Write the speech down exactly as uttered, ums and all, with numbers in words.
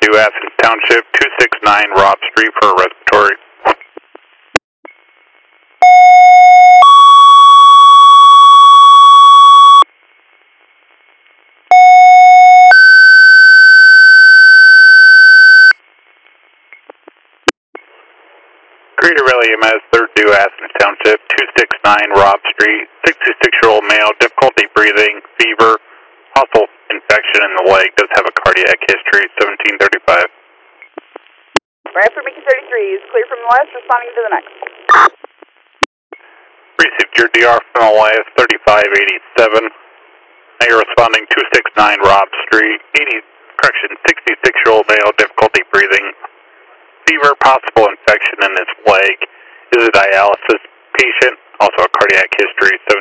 New Athens Township, two six nine Rob Street for a respiratory. Greater Rally M S, third New Athens Township, two six nine Rob Street, sixty-six-year-old male, difficulty breathing, fever, possible infection in the leg, does have a cardiac history, seventeen thirty-five. Bradford Mickey thirty-three is clear from the west, responding to the next. Received your D R from the last, thirty-five eighty-seven. Now you're responding two six nine Rob Street, eighty, correction, sixty-six-year-old male, difficulty breathing, fever, possible infection in his leg, is a dialysis patient, also a cardiac history,